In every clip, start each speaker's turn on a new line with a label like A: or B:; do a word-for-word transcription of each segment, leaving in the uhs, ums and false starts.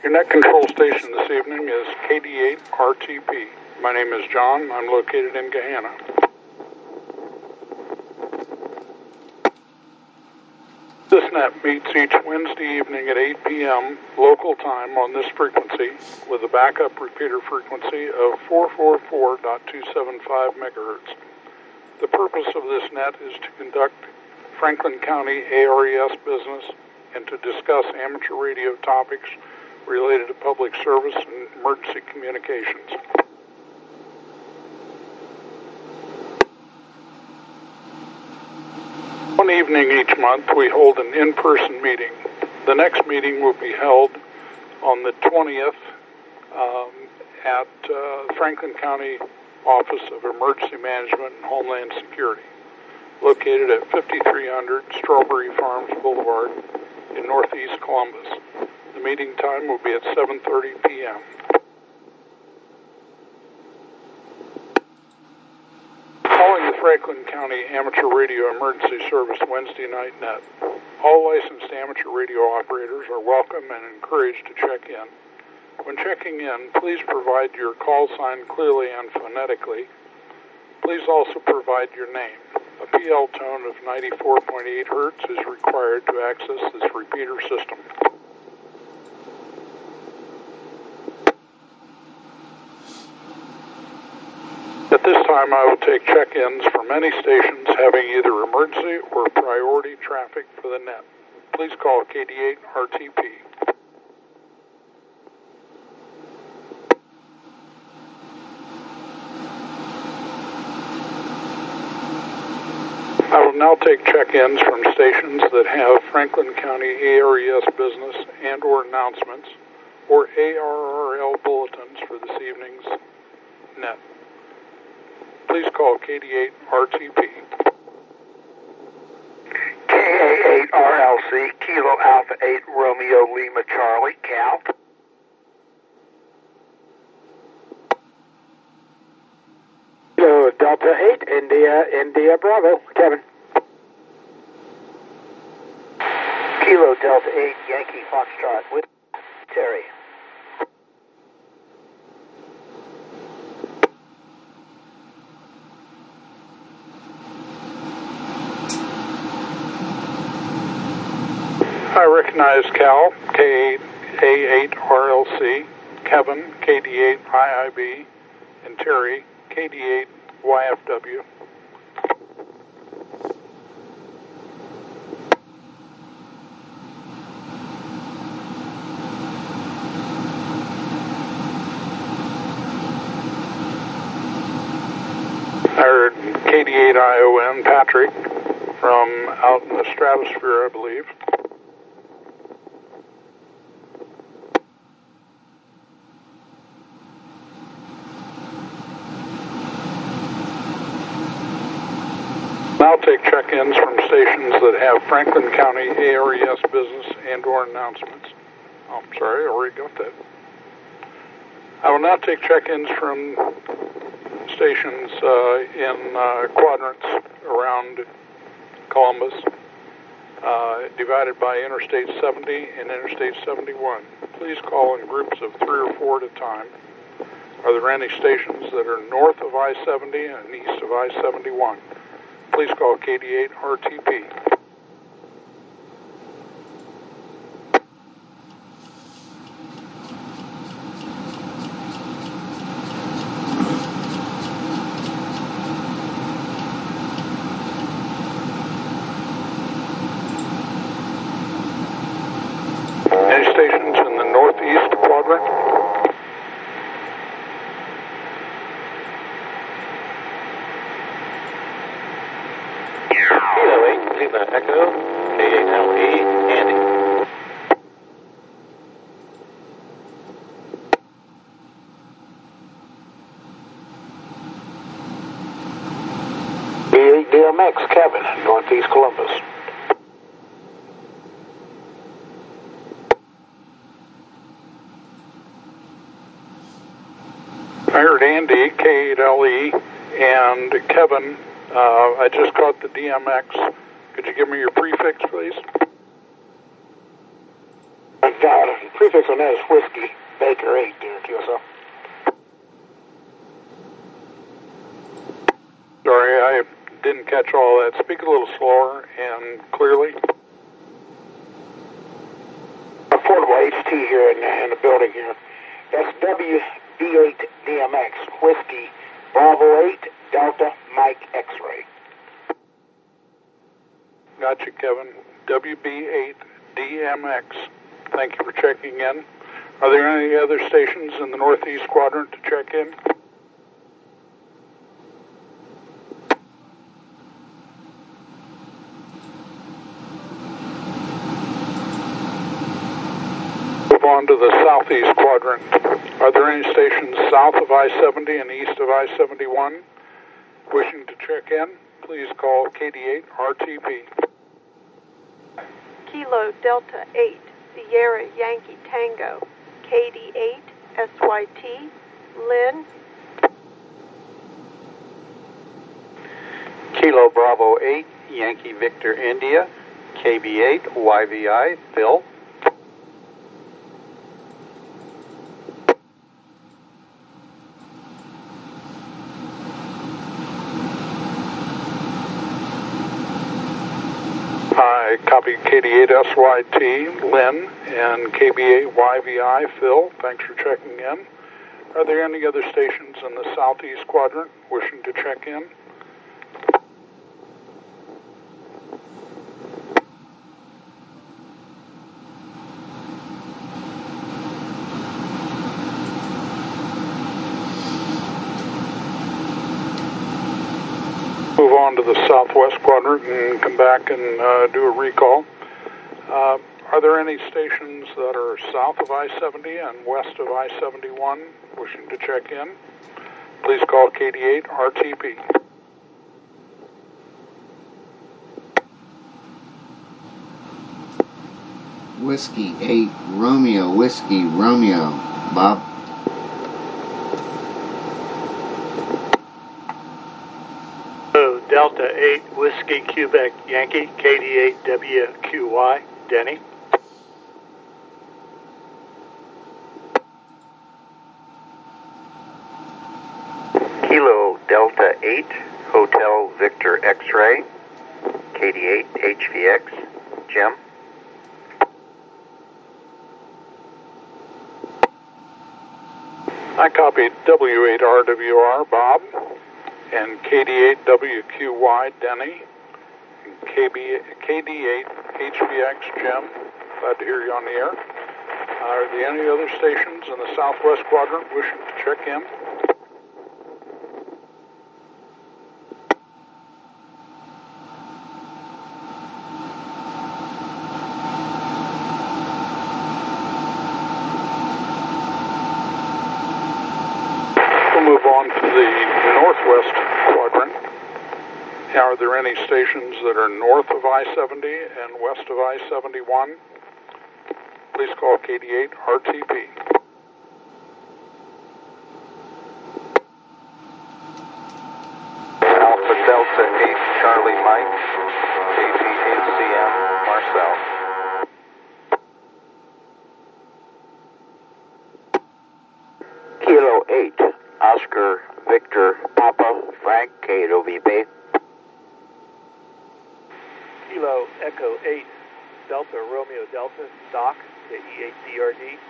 A: Your net control station this evening is K D eight R T P. My name is John. I'm located in Gahanna. This net meets each Wednesday evening at eight p m local time on this frequency with a backup repeater frequency of four forty-four point two seven five megahertz. The purpose of this net is to conduct Franklin County A R E S business and to discuss amateur radio topics related to public service and emergency communications. One evening each month we hold an in-person meeting. The next meeting will be held on the twentieth um, at uh, Franklin County Office of Emergency Management and Homeland Security, located at fifty-three hundred Strawberry Farms Boulevard in Northeast Columbus. The meeting time will be at seven thirty p m Calling the Franklin County Amateur Radio Emergency Service Wednesday night net. All licensed amateur radio operators are welcome and encouraged to check in. When checking in, please provide your call sign clearly and phonetically. Please also provide your name. A P L tone of ninety-four point eight hertz is required to access this repeater system. At this time, I will take check-ins from any stations having either emergency or priority traffic for the net. Please call K D eight R T P. I will now take check-ins from stations that have Franklin County A R E S business and or announcements or A R R L bulletins for this evening's net. Please call K D eight R T P.
B: K A eight R L C, Kilo Alpha eight Romeo Lima Charlie, Cal.
C: Kilo Delta eight, India, India Bravo, Kevin.
B: Kilo Delta eight, Yankee Foxtrot with Terry.
A: I recognize Cal, K eight A eight R L C, Kevin, K D eight I I B, and Terry, K D eight Y F W. I heard K D eight I O N, Patrick, from out in the stratosphere, I believe. Now take check-ins from stations that have Franklin County A R E S business and or announcements. Oh, I'm sorry, I already got that. I will now take check-ins from stations uh, in uh, quadrants around Columbus, uh, divided by Interstate seventy and Interstate seventy-one. Please call in groups of three or four at a time. Are there any stations that are north of I seventy and east of I seventy-one? Please call K D eight R T P. Any stations in the northeast quadrant?
D: Lima Echo, K eight L E, Andy.
C: K eight D M X, Kevin, Northeast Columbus.
A: I heard Andy, K eight L E, and Kevin. Uh, I just got the D M X. Could you give me your prefix, please?
C: I got it. prefix on that is Whiskey Baker eight, there, Q S O.
A: Sorry, I didn't catch all that. Speak a little slower and clearly.
C: Affordable H T here in, in the building here. That's W B eight D M X, Whiskey Bravo eight Delta Mike X-Ray.
A: Gotcha, Kevin. W B eight D M X. Thank you for checking in. Are there any other stations in the Northeast Quadrant to check in? Move on to the Southeast Quadrant. Are there any stations south of I seventy and east of I seventy-one wishing to check in? Please call K D eight R T P.
E: Kilo Delta eight, Sierra Yankee Tango, K D eight, S Y T, Lynn.
F: Kilo Bravo eight, Yankee Victor India, K B eight, Y V I, Phil.
A: I copy K D eight S Y T, Lynn, and K B eight Y V I, Phil. Thanks for checking in. Are there any other stations in the Southeast Quadrant wishing to check in? Move on to the Southwest Quadrant and come back and uh, do a recall. Uh, are there any stations that are south of I seventy and west of I seventy-one wishing to check in? Please call K D eight R T P.
G: Whiskey eight, Romeo, Whiskey, Romeo. Bob?
H: Delta eight, Whiskey, Quebec, Yankee, K D eight, W Q Y, Denny.
B: Kilo Delta eight, Hotel Victor X-Ray, K D eight, H V X, Jim.
A: I copied W eight R W R, Bob, and K D eight W Q Y, Denny, and K D eight H V X, Jim. Glad to hear you on the air. Are there any other stations in the Southwest Quadrant wishing to check in? Move on to the Northwest Quadrant. Are there any stations that are north of I seventy and west of I seventy-one? Please call K D eight R T P.
B: Alpha Delta eight, Charlie Mike, K G eight C M, Marcel. Kilo eight, Oscar Victor Papa Frank, K eight O V P.
D: Kilo Echo eight, Delta Romeo Delta, Doc, K E eight D R D.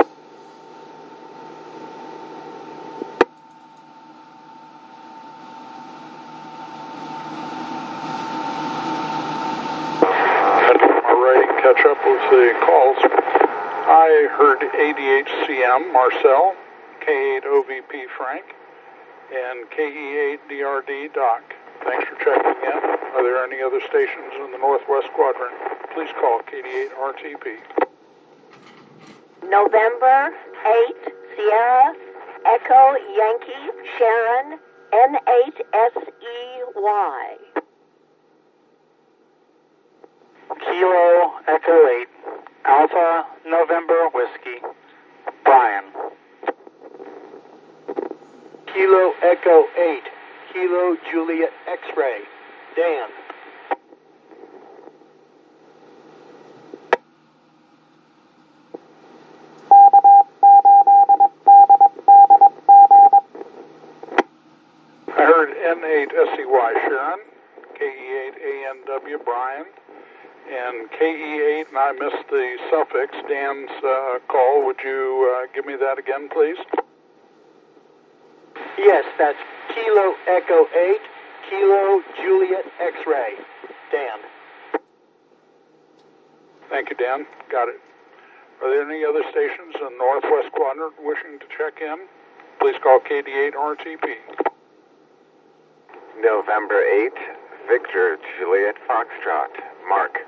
A: Alright, catch up with the calls. I heard A D H C M, Marcel, K eight O V P Frank, and K E eight D R D Doc. Thanks for checking in. Are there any other stations in the Northwest Quadrant? Please call K D eight R T P.
I: November eight, Sierra, Echo Yankee, Sharon, N eight S E Y.
C: Kilo Echo eight, Alpha November Whiskey, Brian.
H: Kilo Echo eight, Kilo Juliet X-Ray, Dan.
A: K E eight, and I missed the suffix. Dan's uh, call. Would you uh, give me that again, please?
H: Yes, that's Kilo Echo eight, Kilo Juliet X-Ray. Dan.
A: Thank you, Dan. Got it. Are there any other stations in the Northwest Quadrant wishing to check in? Please call K D eight R T P.
B: November eighth, Victor Juliet Foxtrot. Mark.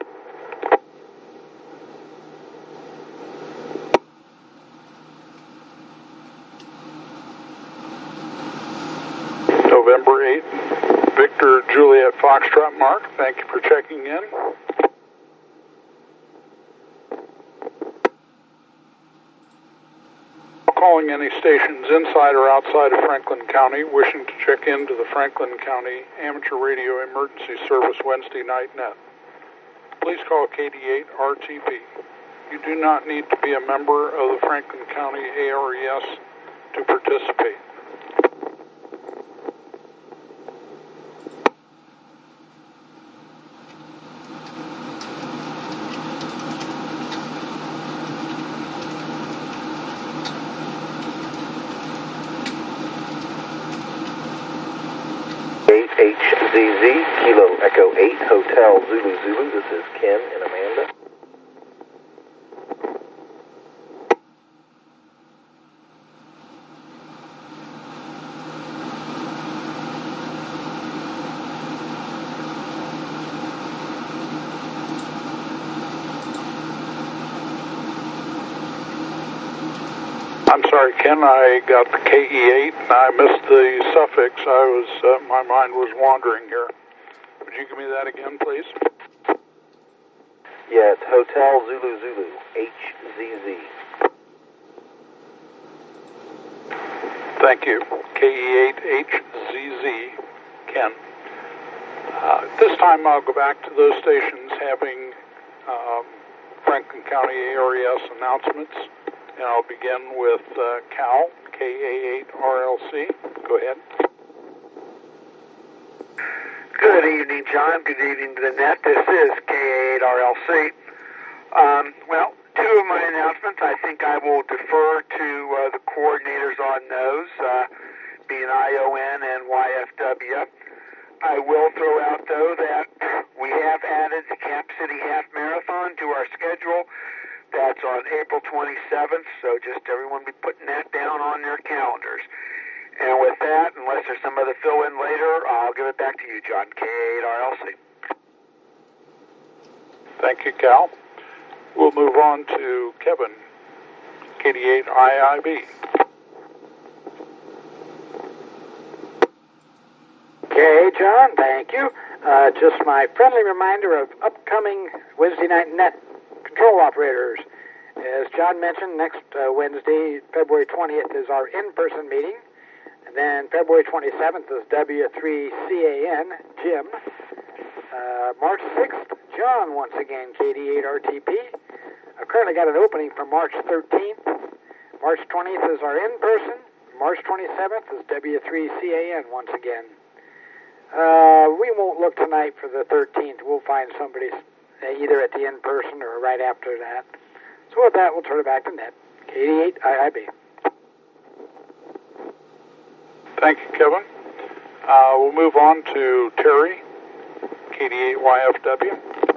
A: November eighth, Victor Juliet Foxtrot. Mark, thank you for checking in. Calling any stations inside or outside of Franklin County wishing to check into the Franklin County Amateur Radio Emergency Service Wednesday Night Net. Please call K D eight R T P. You do not need to be a member of the Franklin County A R E S to participate.
J: H Z Z, Kilo Echo eight, Hotel Zulu Zulu. This is Ken and Amanda.
A: I'm sorry, Ken, I got the K E eight and I missed the suffix. I was, uh, my mind was wandering here. Would you give me that again, please?
J: Yeah, it's Hotel Zulu Zulu, H Z Z.
A: Thank you. K E eight H Z Z, Ken. Uh, this time I'll go back to those stations having um, Franklin County A R E S announcements. And I'll begin with uh, Cal, K A eight R L C. Go ahead.
C: Good evening, John. Good evening to the net. This is K A eight R L C. Um, well, two of my announcements, I think I will defer to uh, the coordinators on those, uh, being I O N and Y F W. I will throw out, though, that we have added the Camp City Half Marathon to our schedule. That's on April twenty-seventh, so just everyone be putting that down on their calendars. And with that, unless there's some other fill-in later, I'll give it back to you, John, K A eight R L C.
A: Thank you, Cal. We'll move on to Kevin, K D eight I I B.
K: Okay, John, thank you. Uh, just my friendly reminder of upcoming Wednesday night net control operators. As John mentioned, next uh, Wednesday, February twentieth, is our in-person meeting. And then February twenty-seventh is W three C A N, Jim. Uh, March sixth, John, once again, K D eight R T P. I've currently got an opening for March thirteenth. March twentieth is our in-person. March twenty-seventh is W three C A N once again. Uh, we won't look tonight for the thirteenth. We'll find somebody either at the in-person or right after that. So with that, we'll turn it back to Ned. K D eight I I B.
A: Thank you, Kevin. Uh, we'll move on to Terry, K D eight Y F W.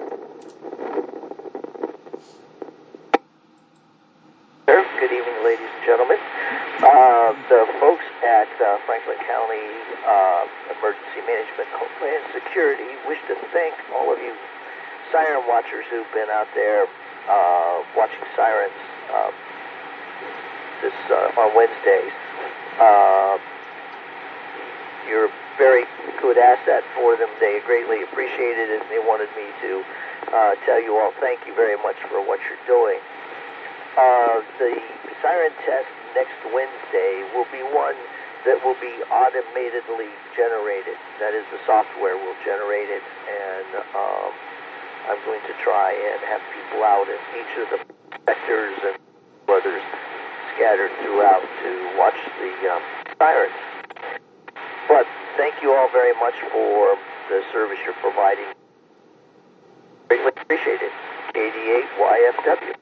J: Good evening, ladies and gentlemen. Uh, the folks at uh, Franklin County uh, Emergency Management Homeland Security wish to thank all of you siren watchers who've been out there uh, watching sirens uh, this uh, on Wednesdays. Uh, you're a very good asset for them. They greatly appreciated it, and they wanted me to uh, tell you all thank you very much for what you're doing. Uh, the siren test next Wednesday will be one that will be automatically generated. That is, the software will generate it, and um, I'm going to try and have people out in each of the sectors and others scattered throughout to watch the um, sirens. But thank you all very much for the service you're providing. Greatly appreciated. K D eight Y F W.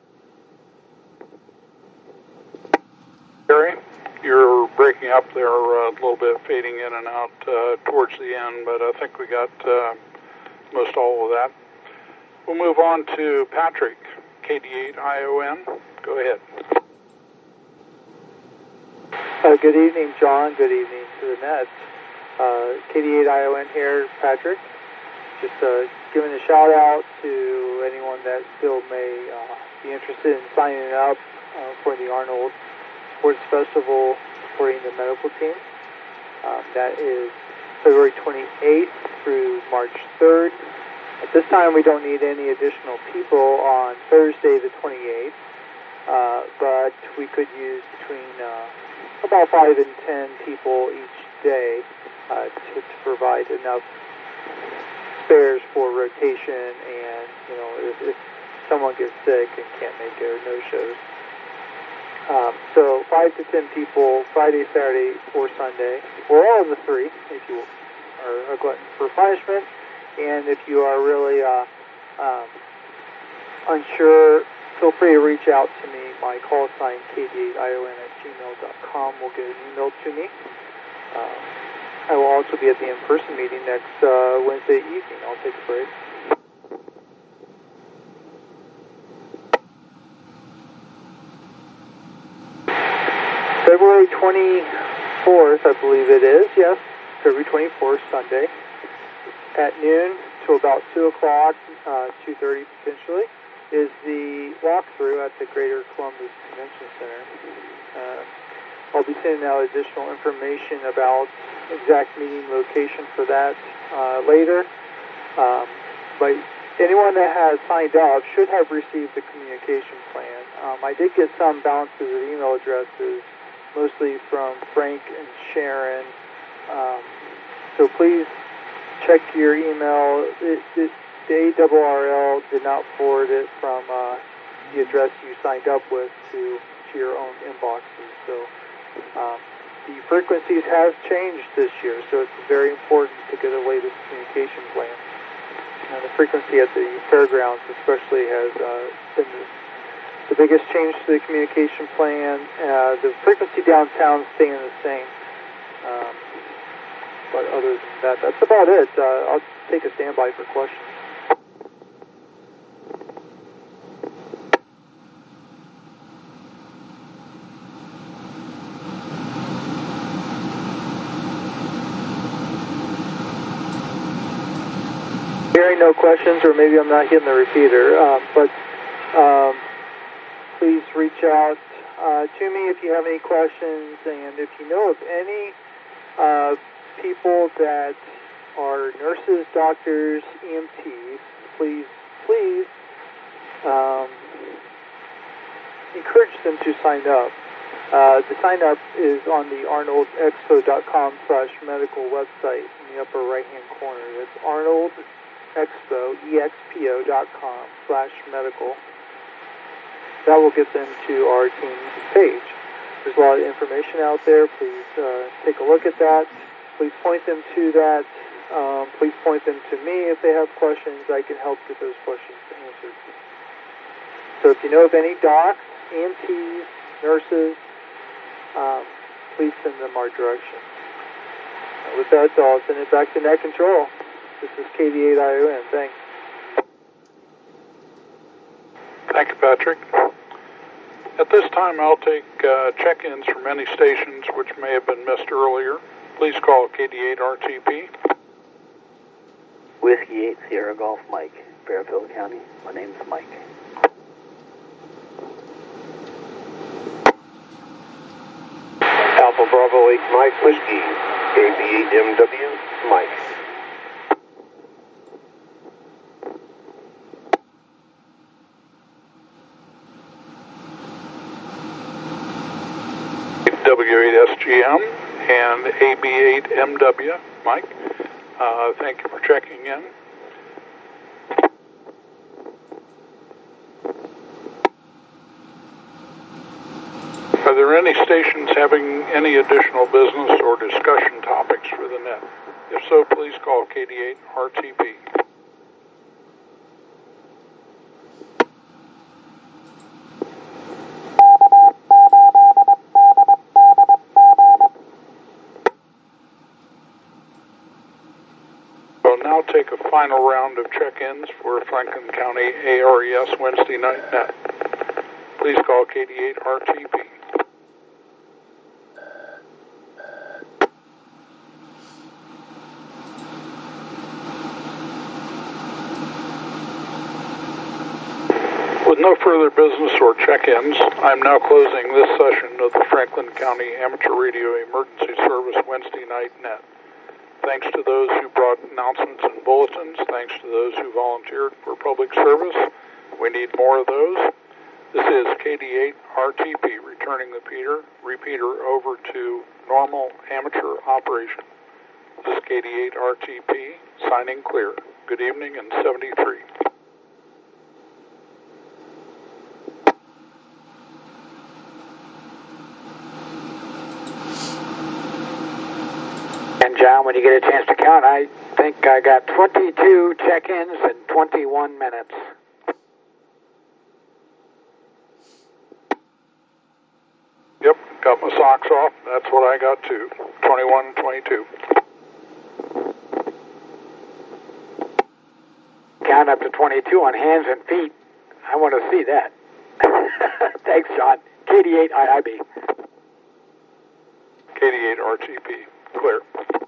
A: Gary, you're breaking up there uh, a little bit, fading in and out uh, towards the end, but I think we got uh, most all of that. We'll move on to Patrick, K D eight I O N. Go ahead.
L: Uh, good evening, John. Good evening to the Nets. Uh, K D eight I O N here, Patrick. Just uh, giving a shout out to anyone that still may uh, be interested in signing up uh, for the Arnold Sports Festival supporting the medical team. Um, that is February twenty-eighth through March third. At this time, we don't need any additional people on Thursday the twenty-eighth, uh, but we could use between uh, about five and ten people each day uh, to, to provide enough spares for rotation, and you know, if, if someone gets sick and can't make it or no shows. Um, so five to ten people, Friday, Saturday, or Sunday, or all of the three, if you are a glutton for punishment. And if you are really uh, um, unsure, feel free to reach out to me. My call sign, K D eight I O N at gmail dot com, will get an email to me. Um, I will also be at the in-person meeting next uh, Wednesday evening. I'll take a break. February twenty-fourth, I believe it is, yes, February twenty-fourth, Sunday, at noon to about two o'clock, uh, two thirty potentially, is the walkthrough at the Greater Columbus Convention Center. Uh, I'll be sending out additional information about exact meeting location for that uh, later. Um, but anyone that has signed up should have received the communication plan. Um, I did get some bounces of email addresses, mostly from Frank and Sharon. Um, so please check your email. It, it, the A R R L did not forward it from uh, the address you signed up with to, to your own inboxes. So um, the frequencies have changed this year, so it's very important to get the latest communication plan. And the frequency at the fairgrounds especially has uh, been the The biggest change to the communication plan. Uh, the frequency downtown staying the same. Um, but other than that, that's about it. Uh, I'll take a standby for questions. Hearing no questions, or maybe I'm not hitting the repeater, um, but um, please reach out uh, to me if you have any questions, and if you know of any uh, people that are nurses, doctors, E M Ts, please, please um, encourage them to sign up. Uh, the sign up is on the arnold expo dot com slash medical website in the upper right-hand corner. That's arnold expo, E X P O dot com slash medical. That will get them to our team's page. There's a lot of information out there. Please uh, take a look at that. Please point them to that. Um, please point them to me if they have questions. I can help get those questions answered. So if you know of any docs, E M Ts, nurses, um, please send them our direction. And with that, I'll send it back to Net Control. This is K D eight I O N. Thanks.
A: Thank you, Patrick. At this time, I'll take uh, check-ins from any stations which may have been missed earlier. Please call K D eight R T P.
M: Whiskey eight Sierra Golf Mike, Fairfield County. My name's Mike.
N: Alpha Bravo eight Mike Whiskey, K B eight M W Mike.
A: W eight S G M and A B eight M W, Mike. Uh, thank you for checking in. Are there any stations having any additional business or discussion topics for the net? If so, please call K D eight R T P. take a final round of check-ins for Franklin County A R E S Wednesday Night Net. Please call K D eight R T P. With no further business or check-ins, I'm now closing this session of the Franklin County Amateur Radio Emergency Service Wednesday Night Net. Thanks to those who brought announcements and bulletins. Thanks to those who volunteered for public service. We need more of those. This is K D eight R T P returning the Peter, repeater over to normal amateur operation. This is K D eight R T P signing clear. Good evening and seventy-three.
K: And John, when you get a chance to count, I think I got twenty-two check-ins in twenty-one minutes.
A: Yep, got my socks off. That's what I got too. twenty-one and twenty-two.
K: Count up to twenty-two on hands and feet. I want to see that. Thanks, John. K D eight I I B.
A: K D eight R T P. Clear.